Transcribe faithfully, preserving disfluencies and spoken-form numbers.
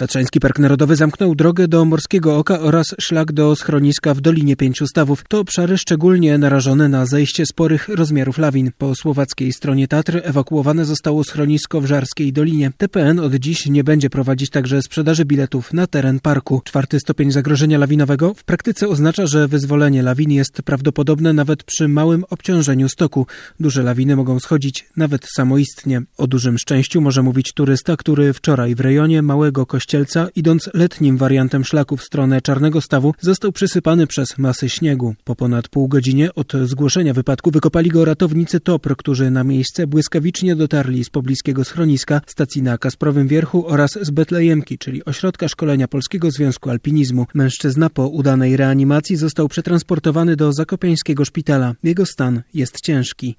Tatrzański Park Narodowy zamknął drogę do Morskiego Oka oraz szlak do schroniska w Dolinie Pięciu Stawów. To obszary szczególnie narażone na zejście sporych rozmiarów lawin. Po słowackiej stronie Tatr ewakuowane zostało schronisko w Żarskiej Dolinie. T P N od dziś nie będzie prowadzić także sprzedaży biletów na teren parku. Czwarty stopień zagrożenia lawinowego w praktyce oznacza, że wyzwolenie lawin jest prawdopodobne nawet przy małym obciążeniu stoku. Duże lawiny mogą schodzić nawet samoistnie. O dużym szczęściu może mówić turysta, który wczoraj w rejonie Małego Kościelca, idąc letnim wariantem szlaku w stronę Czarnego Stawu, został przysypany przez masy śniegu. Po ponad pół godzinie od zgłoszenia wypadku wykopali go ratownicy T O P R, którzy na miejsce błyskawicznie dotarli z pobliskiego schroniska, stacji na Kasprowym Wierchu oraz z Betlejemki, czyli ośrodka szkolenia Polskiego Związku Alpinizmu. Mężczyzna po udanej reanimacji został przetransportowany do zakopiańskiego szpitala. Jego stan jest ciężki.